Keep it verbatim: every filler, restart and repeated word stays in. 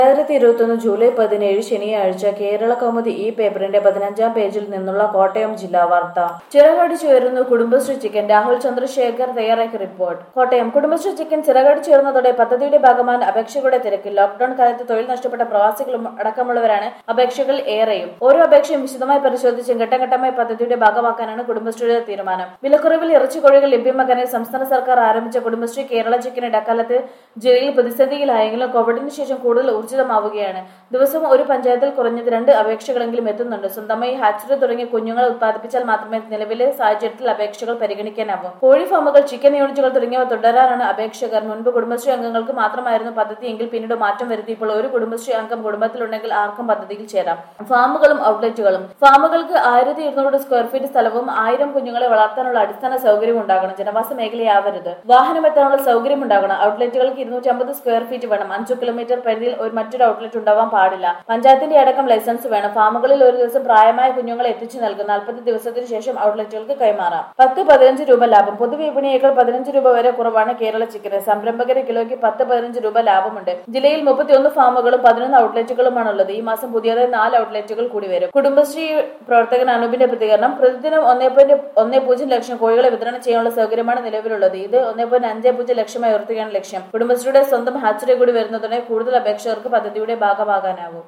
രണ്ടായിരത്തി ഇരുപത്തൊന്ന് ജൂലൈ പതിനേഴ് ശനിയാഴ്ച കേരള കൗമുദി ഈ പേപ്പറിന്റെ പതിനഞ്ചാം പേജിൽ നിന്നുള്ള കോട്ടയം ജില്ലാ വാർത്ത. ചിറകടിച്ചുയരുന്നു കുടുംബശ്രീ ചിക്കൻ. രാഹുൽ ചന്ദ്രശേഖർ തയ്യാറാക്കിയ റിപ്പോർട്ട്. കോട്ടയം. കുടുംബശ്രീ ചിക്കൻ ചിറകടിച്ചുയർന്നതോടെ പദ്ധതിയുടെ ഭാഗമാകാൻ അപേക്ഷകളുടെ തിരക്കിൽ. ലോക്ഡൌൺ കാലത്ത് തൊഴിൽ നഷ്ടപ്പെട്ട പ്രവാസികളും അടക്കമുള്ളവരാണ് അപേക്ഷകൾ ഏറെയും. ഓരോ അപേക്ഷയും വിശദമായി പരിശോധിച്ചും ഘട്ടഘട്ടമായി പദ്ധതിയുടെ ഭാഗമാക്കാനാണ് കുടുംബശ്രീയുടെ തീരുമാനം. വിലക്കുറവിൽ ഇറച്ചിക്കോഴികൾ ലഭ്യമാക്കാനായി സംസ്ഥാന സർക്കാർ ആരംഭിച്ച കുടുംബശ്രീ കേരള ചിക്കൻ ഇടക്കാലത്ത് ജില്ലയിൽ പ്രതിസന്ധിയിലായെങ്കിലും കോവിഡിന് ശേഷം കൂടുതൽ ഊർജിതമാവുകയാണ്. ദിവസവും ഒരു പഞ്ചായത്തിൽ കുറഞ്ഞത് രണ്ട് അപേക്ഷകളെങ്കിലും എത്തുന്നുണ്ട്. സ്വന്തമായി ഹാച്ചറി തുടങ്ങിയ കുഞ്ഞുങ്ങളെ ഉത്പാദിപ്പിച്ചാൽ മാത്രമേ നിലവിലെ സാഹചര്യത്തിൽ അപേക്ഷകൾ പരിഗണിക്കാനാവൂ. കോഴി ഫാമുകൾ, ചിക്കൻ യൂണിറ്റുകൾ തുടങ്ങിയവ തുടരാനാണ് അപേക്ഷകർ. മുൻപ് കുടുംബശ്രീ അംഗങ്ങൾക്ക് മാത്രമായിരുന്നു പദ്ധതിയെങ്കിൽ പിന്നീട് മാറ്റം വരുത്തി ഇപ്പോൾ ഒരു കുടുംബശ്രീ അംഗം കുടുംബത്തിലുണ്ടെങ്കിൽ ആർക്കും പദ്ധതിയിൽ ചേരാം. ഫാമുകളും ഔട്ട്ലെറ്റുകളും. ഫാമുകൾക്ക് ആയിരത്തി ഇരുന്നൂറ് സ്ക്വയർ ഫീറ്റ് സ്ഥലവും ആയിരം കുഞ്ഞുങ്ങളെ വളർത്താനുള്ള അടിസ്ഥാന സൗകര്യം ഉണ്ടാകണം. ജനവാസ മേഖലയാവരുത്. വാഹനം എത്താനുള്ള സൗകര്യം ഉണ്ടാകണം. ഔട്ട്ലെറ്റുകൾക്ക് ഇരുന്നൂറ്റി അമ്പത് സ്ക്വയർ ഫീറ്റ് വേണം. അഞ്ചു കിലോമീറ്റർ പരിധിയിൽ ഒരു മറ്റൊരു ഔട്ട്ലെറ്റ് ഉണ്ടാവാൻ പാടില്ല. പഞ്ചായത്തിന്റെ അടക്കം ലൈസൻസ് വേണം. ഫാമുകളിൽ ഒരു ദിവസം പ്രായമായ കുഞ്ഞുങ്ങളെ എത്തിച്ചു നൽകും. നാൽപ്പത് ദിവസത്തിന് ശേഷം ഔട്ട്ലെറ്റുകൾക്ക് കൈമാറാം. പത്ത് പതിനഞ്ച് രൂപ ലാഭം. പൊതുവിപണിയേക്കാൾ പതിനഞ്ച് രൂപ വരെ കുറവാണ് കേരള ചിക്കന്. സംരംഭകര് കിലോയ്ക്ക് പത്ത് പതിനഞ്ച് രൂപ ലാഭമുണ്ട്. ജില്ലയിൽ മുപ്പത്തിയൊന്ന് ഫാമുകളും പതിനൊന്ന് ഔട്ട്ലെറ്റുകളുമാണുള്ളത്. ഈ മാസം പുതിയതായി നാല് ഔട്ട്ലെറ്റുകൾ കൂടി വരും. കുടുംബശ്രീ പ്രവർത്തകൻ അനൂപിന്റെ പ്രതികരണം. പ്രതിദിനം ഒന്നേ പോയിന്റ് ഒന്നേ പൂജ്യം ലക്ഷം കോഴികളെ വിതരണം ചെയ്യാനുള്ള സൗകര്യമാണ് നിലവിലുള്ളത്. ഇത് ഒന്നേ പോയിന്റ് അഞ്ചേ പൂജ്യം ലക്ഷമായി ഉയർത്തുകയാണ് ലക്ഷ്യം. കുടുംബശ്രീയുടെ സ്വന്തം ഹാച്ചറി കൂടി വരുന്നതോടെ കൂടുതൽ അപേക്ഷകർക്ക് പദ്ധതിയുടെ ഭാഗമാകാനാവും.